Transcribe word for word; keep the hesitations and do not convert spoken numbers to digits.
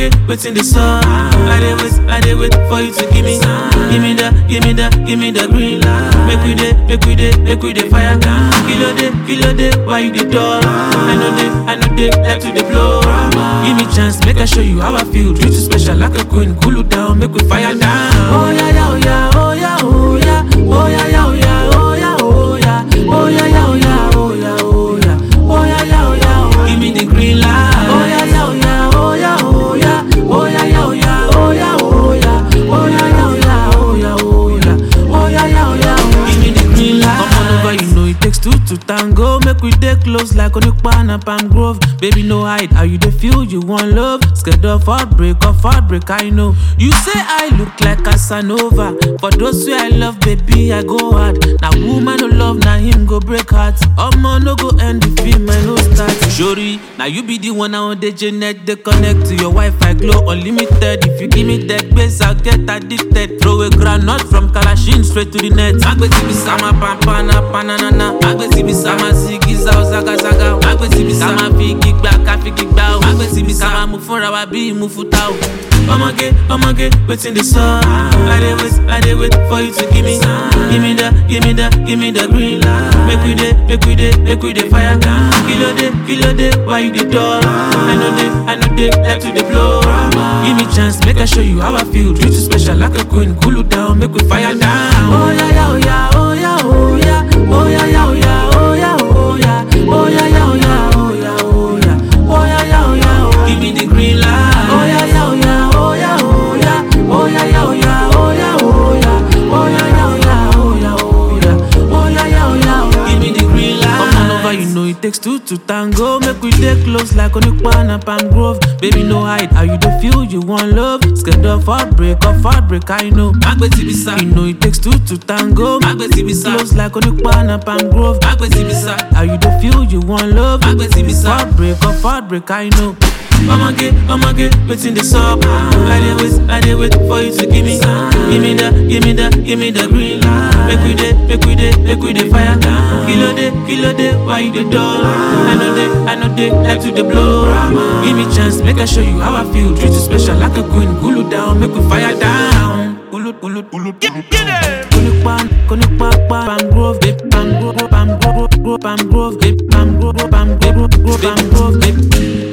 get waiting the sun. I dey wait, I dey wait for you to give me, give me the, give me the, give me the green light. Make we dey, make we dey, make we dey fire. Kilo day, kilo day, why you the door? I know they, I know they like to the blow. Give me chance, make I show you how I feel. Treat you special like a queen, cool you down, make we fire down. Oh yeah, yeah, oh yeah, oh yeah, oh yeah, oh yeah, yeah, oh yeah, oh yeah, oh yeah, oh yeah, yeah, oh yeah, oh yeah, oh yeah, oh yeah, yeah, oh yeah. Give me the green light. Oh yeah, yeah, oh yeah, oh yeah, oh yeah, oh yeah, yeah, oh yeah, oh yeah, oh yeah, oh yeah, yeah, oh yeah, oh yeah, oh yeah, oh yeah, yeah, oh yeah. Give me the green light. Come on over, you know it takes two to tango. Make we dey close like Onukpa and Palm Grove. Baby, no hide, how you dey feel? You want love? Scared of heartbreak, of heartbreak, I know. You say I look like Casanova. For those who I love, baby, I go hard. Now woman no love, now him go break heart. Omo no go end the film, I no start. Shori, now you be the one on the Janet. They connect to your Wi-Fi, glow unlimited. If you give me that base, I'll get addicted. Throw a granite from Kalashin straight to the net. Agbeti bisama pampana panana. Agbeti bisama zigiza zaga zaga. Agbeti bisama figi back, figi bow. Agbeti bisama move for our be move for tao. I'ma get, I'ma get waiting the sun. I dey wait, I dey wait for you to give me, give me the, give me the, give me the green light. Make we dey, make we dey, make we dey fire. Kilo day, kilo day, why you the door? I know they, I know they like to the blow. Give me chance, make I show you how I feel. Treat you special like a queen, cool you down, make we fire down. Oh yeah, yeah, oh yeah, oh yeah, oh yeah, oh yeah, yeah, oh yeah, oh yeah, oh yeah, oh yeah, yeah, oh yeah, oh yeah, oh yeah, oh yeah, yeah, oh yeah. Give me the green light. Oh yeah, yeah, oh yeah. Oh yeah, oh yeah, oh yeah, yeah, oh yeah, oh yeah, oh yeah, oh yeah, yeah, oh yeah, oh yeah, oh yeah, yeah, oh yeah. Give me the green light. Come on over, you know it takes two to tango. Make we dey close like Onukpa and Palm Grove. Baby, no hide, how you dey feel? You want love? Scared of heartbreak, of heartbreak, I know. Agbeti bisa, you know it takes two to tango. Agbeti bisa, close like Onukpa and Palm Grove. Agbeti bisa, how you dey feel? You want love? Agbeti bisa, heartbreak, of heartbreak, I know. I'ma get, I'ma get waiting the sub. I dey wait, I dey wait for you to give me, give me the, give me the, give me the green light. Make we dey, make we dey, make we dey fire. Kilo day, kilo day, why you the door? I know they, I know they like to the blow. Give me chance, make I show you how I feel. Treat you special like a queen, cool you down, make we fire down. Ulu, ulu, ulu, get it. Konukpa, Konukpa, Palm Grove, Palm Grove, Palm Grove, Palm Grove, Palm Grove, Palm Grove, Palm Grove, Palm Grove.